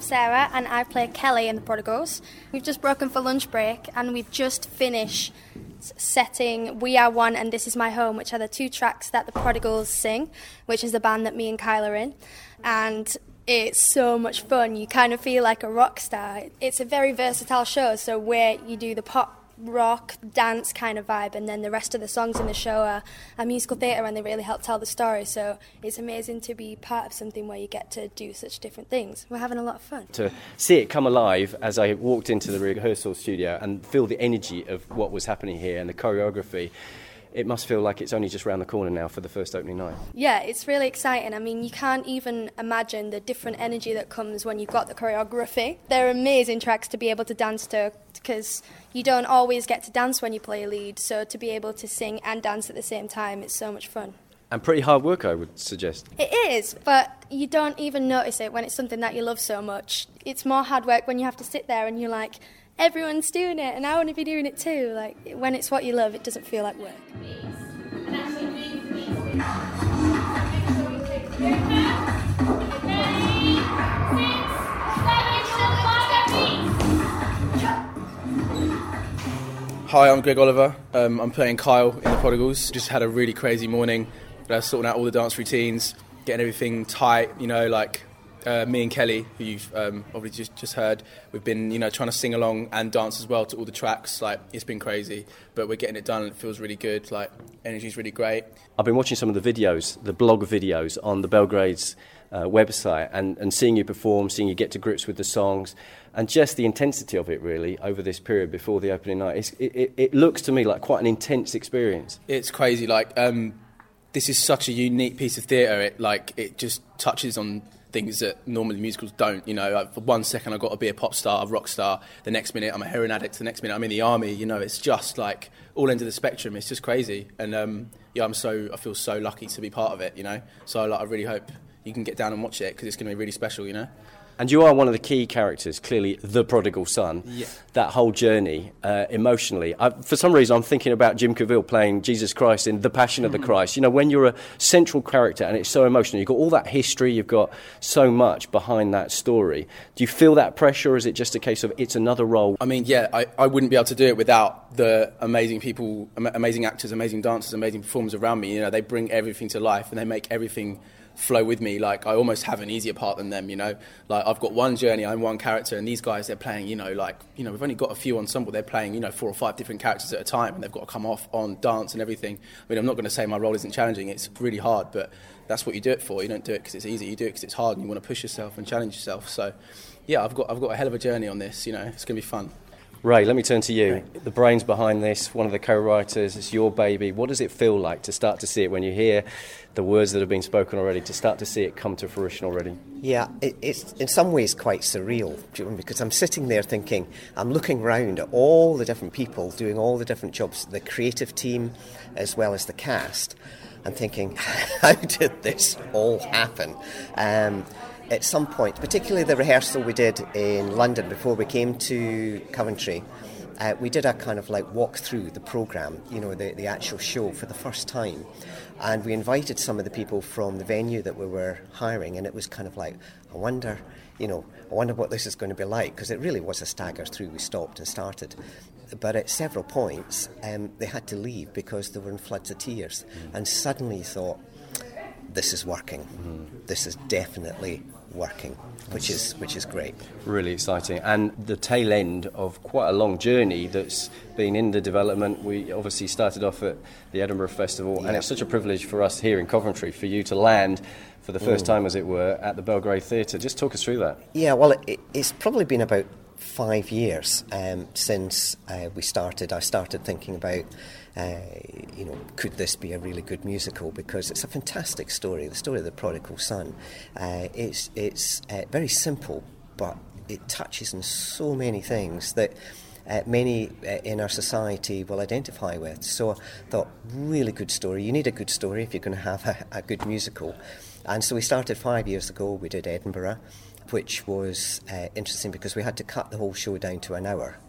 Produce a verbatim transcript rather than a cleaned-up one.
Sarah and I play Kelly in The Prodigals. We've just broken for lunch break and we've just finished setting We Are One and This Is My Home, which are the two tracks that The Prodigals sing, which is the band that me and Kyle are in. And it's so much fun. You kind of feel like a rock star. It's a very versatile show, so where you do the pop, rock, dance kind of vibe, and then the rest of the songs in the show are, are musical theatre, and they really help tell the story. So it's amazing to be part of something where you get to do such different things. We're having a lot of fun. To see it come alive as I walked into the rehearsal studio and feel the energy of what was happening here and the choreography, it must feel like it's only just round the corner now for the first opening night. Yeah, it's really exciting. I mean, you can't even imagine the different energy that comes when you've got the choreography. They're amazing tracks to be able to dance to, because you don't always get to dance when you play a lead, so to be able to sing and dance at the same time, it's so much fun. And pretty hard work, I would suggest. It is, but you don't even notice it when it's something that you love so much. It's more hard work when you have to sit there and you're like, everyone's doing it and I want to be doing it too. Like, when it's what you love, it doesn't feel like work. Hi, I'm Greg Oliver. Um, I'm playing Kyle in The Prodigals. Just had a really crazy morning. I was sorting out all the dance routines, getting everything tight, you know, like Uh, me and Kelly, who you've um, obviously just, just heard, we've been, you know, trying to sing along and dance as well to all the tracks. Like, it's been crazy, but we're getting it done and it feels really good. Like, energy's really great. I've been watching some of the videos, the blog videos on the Belgrade's uh, website, and, and seeing you perform, seeing you get to grips with the songs, and just the intensity of it, really, over this period before the opening night. It's, it, it, it looks to me like quite an intense experience. It's crazy. Like, um, this is such a unique piece of theatre. It, like, it just touches on things that normally musicals don't, you know. Like, for one second I've got to be a pop star, a rock star, the next minute I'm a heroin addict, the next minute I'm in the army, you know. It's just like all ends of the spectrum. It's just crazy, and um, yeah, I'm so I feel so lucky to be part of it, you know. So like, I really hope you can get down and watch it because it's going to be really special, you know. And you are one of the key characters, clearly the prodigal son. Yeah. That whole journey, uh, emotionally. I, for some reason, I'm thinking about Jim Caviezel playing Jesus Christ in The Passion of the Christ. You know, when you're a central character and it's so emotional, you've got all that history, you've got so much behind that story. Do you feel that pressure, or is it just a case of it's another role? I mean, yeah, I, I wouldn't be able to do it without the amazing people, am- amazing actors, amazing dancers, amazing performers around me. You know, they bring everything to life and they make everything flow with me. Like, I almost have an easier part than them, you know. Like, I've got one journey, I'm one character, and these guys, they're playing, you know, like, you know, we've only got a few ensemble, they're playing, you know, four or five different characters at a time, and they've got to come off on dance and everything. I mean, I'm not going to say my role isn't challenging, it's really hard, but that's what you do it for. You don't do it because it's easy, you do it because it's hard and you want to push yourself and challenge yourself. So yeah, I've got I've got a hell of a journey on this, you know. It's going to be fun. Ray, let me turn to you. Right. The brains behind this, one of the co-writers, it's your baby. What does it feel like to start to see it when you hear the words that have been spoken already, to start to see it come to fruition already? Yeah, it, it's in some ways quite surreal, because I'm sitting there thinking, I'm looking round at all the different people doing all the different jobs, the creative team as well as the cast, and thinking, how did this all happen? Um, At some point, particularly the rehearsal we did in London before we came to Coventry, uh, we did a kind of like walk through the programme, you know, the, the actual show for the first time. And we invited some of the people from the venue that we were hiring, and it was kind of like, I wonder, you know, I wonder what this is going to be like, because it really was a stagger through. We stopped and started. But at several points, um, they had to leave because they were in floods of tears. Mm. And suddenly thought, this is working. Mm. This is definitely working, which is which is great. Really exciting. And the tail end of quite a long journey that's been in the development. We obviously started off at the Edinburgh Festival, yeah. And it's such a privilege for us here in Coventry for you to land for the first mm. time, as it were, at the Belgrade Theatre. Just talk us through that. Yeah, well, it, it's probably been about five years um, since uh, we started. I started thinking about Uh, you know, could this be a really good musical? Because it's a fantastic story, the story of the prodigal son. Uh, it's it's uh, very simple, but it touches on so many things that uh, many uh, in our society will identify with. So I thought, really good story. You need a good story if you're going to have a, a good musical. And so we started five years ago. We did Edinburgh, which was uh, interesting because we had to cut the whole show down to an hour.